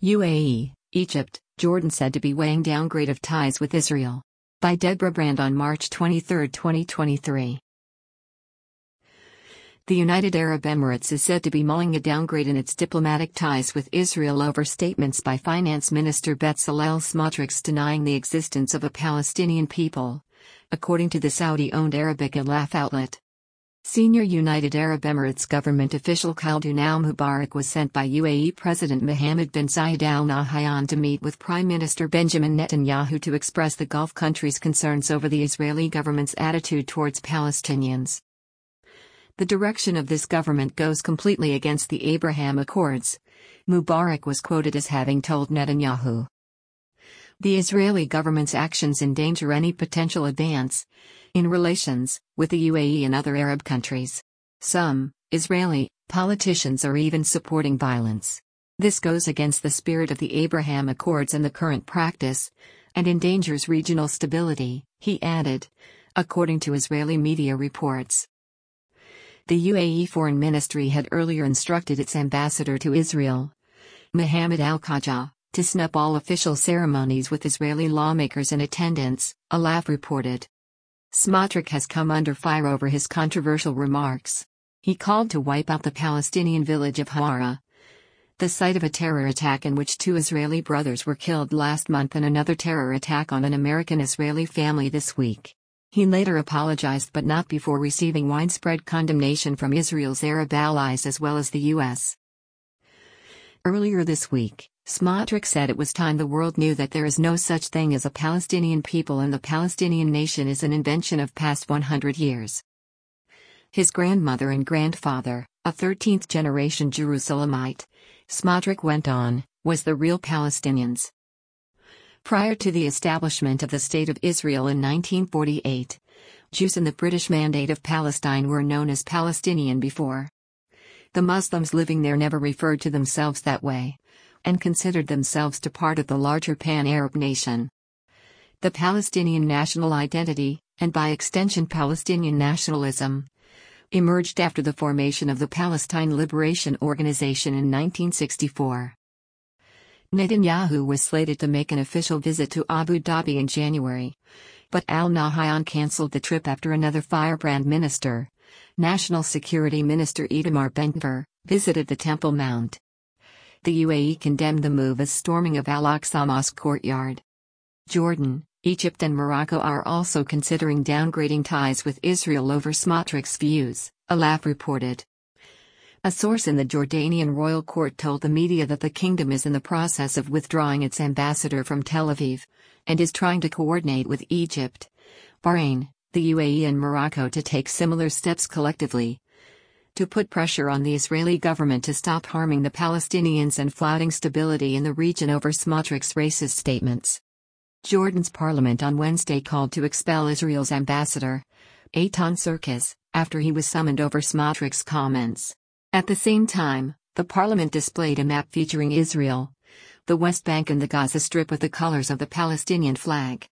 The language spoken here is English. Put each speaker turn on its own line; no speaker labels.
UAE, Egypt, Jordan said to be weighing downgrade of ties with Israel. By Deborah Brand on March 23, 2023. The United Arab Emirates is said to be mulling a downgrade in its diplomatic ties with Israel over statements by Finance Minister Bezalel Smotrich denying the existence of a Palestinian people, according to the Saudi-owned Arabic Al-Laf outlet. Senior United Arab Emirates government official Khaldoun al-Mubarak was sent by UAE President Mohammed bin Zayed Al Nahyan to meet with Prime Minister Benjamin Netanyahu to express the Gulf countries' concerns over the Israeli government's attitude towards Palestinians. The direction of this government goes completely against the Abraham Accords, Mubarak was quoted as having told Netanyahu. The Israeli government's actions endanger any potential advance in relations with the UAE and other Arab countries. Some Israeli politicians are even supporting violence. This goes against the spirit of the Abraham Accords and the current practice, and endangers regional stability, he added, according to Israeli media reports. The UAE Foreign Ministry had earlier instructed its ambassador to Israel, Mohammed Al-Khaja, to snub all official ceremonies with Israeli lawmakers in attendance, Al-Laf reported. Smotrich has come under fire over his controversial remarks. He called to wipe out the Palestinian village of Hawara, the site of a terror attack in which 2 Israeli brothers were killed last month and another terror attack on an American-Israeli family this week. He later apologized but not before receiving widespread condemnation from Israel's Arab allies as well as the U.S. Earlier this week, Smotrich said it was time the world knew that there is no such thing as a Palestinian people and the Palestinian nation is an invention of past 100 years. His grandmother and grandfather, a 13th-generation Jerusalemite, Smotrich went on, was the real Palestinians. Prior to the establishment of the State of Israel in 1948, Jews in the British Mandate of Palestine were known as Palestinian before. The Muslims living there never referred to themselves that way, and considered themselves to part of the larger pan-Arab nation. The Palestinian national identity, and by extension Palestinian nationalism, emerged after the formation of the Palestine Liberation Organization in 1964. Netanyahu was slated to make an official visit to Abu Dhabi in January, but Al-Nahyan cancelled the trip after another firebrand minister, National Security Minister Itamar Ben-Gvir, visited the Temple Mount. The UAE condemned the move as storming of Al-Aqsa Mosque courtyard. Jordan, Egypt and Morocco are also considering downgrading ties with Israel over Smotrich's views, Al-Laf reported. A source in the Jordanian royal court told the media that the kingdom is in the process of withdrawing its ambassador from Tel Aviv, and is trying to coordinate with Egypt, Bahrain, the UAE and Morocco to take similar steps collectively to put pressure on the Israeli government to stop harming the Palestinians and flouting stability in the region over Smotrich's racist statements. Jordan's parliament on Wednesday called to expel Israel's ambassador, Eitan Serkis, after he was summoned over Smotrich's comments. At the same time, the parliament displayed a map featuring Israel, the West Bank and the Gaza Strip with the colors of the Palestinian flag.